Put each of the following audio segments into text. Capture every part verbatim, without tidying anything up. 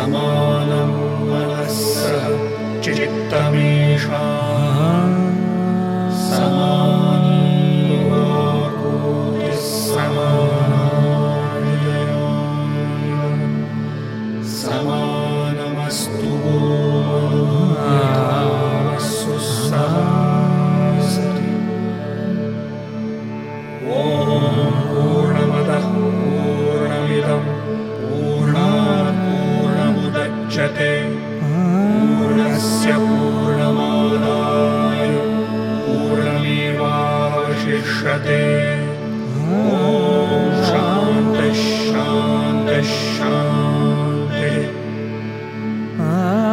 समानं मनस्सः चित्तमेषाम् समानोऽकोटिः समानाय समानमस्तु यथासु सहस्रति। ॐ पूर्णमदः पूर्णमिदं पूर्णात् पूर्णमुदच्यते पूर्णस्य पूर्णमादाय पूर्णमेवावशिष्यते। ॐ शान्तिः शान्तिः शान्तिः। ॐ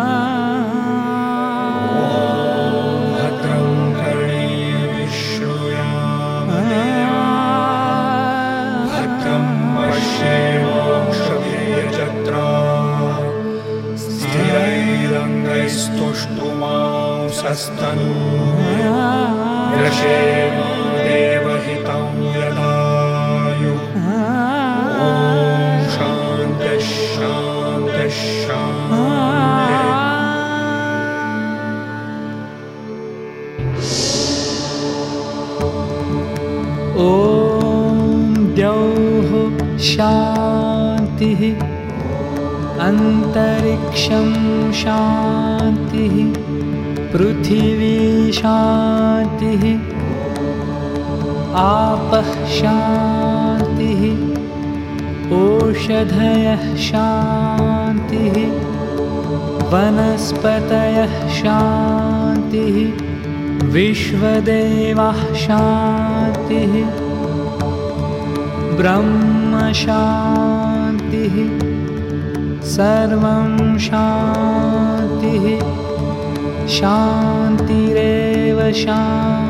भद्रं कर्णेभिः श्रूयामदेवाः भद्रं पश्येमाक्षभिर्यजत्राः स्थिरैरङ्गैस्तुष्टुमांसस्तनूभिः व्यशेम देवहितं यदायुः। ॐ शान्तिः शान्तिः शान्तिः। ॐ द्यौः शान्तिः अन्तरिक्षं शान्तिः पृथिवी शान्तिः आपः शान्तिः ओषधयः शान्तिः वनस्पतयः शान्तिः विश्वदेवः शान्तिः ब्रह्म शान्तिः सर्वं शान्तिः शान्तिरेव शान्तिः।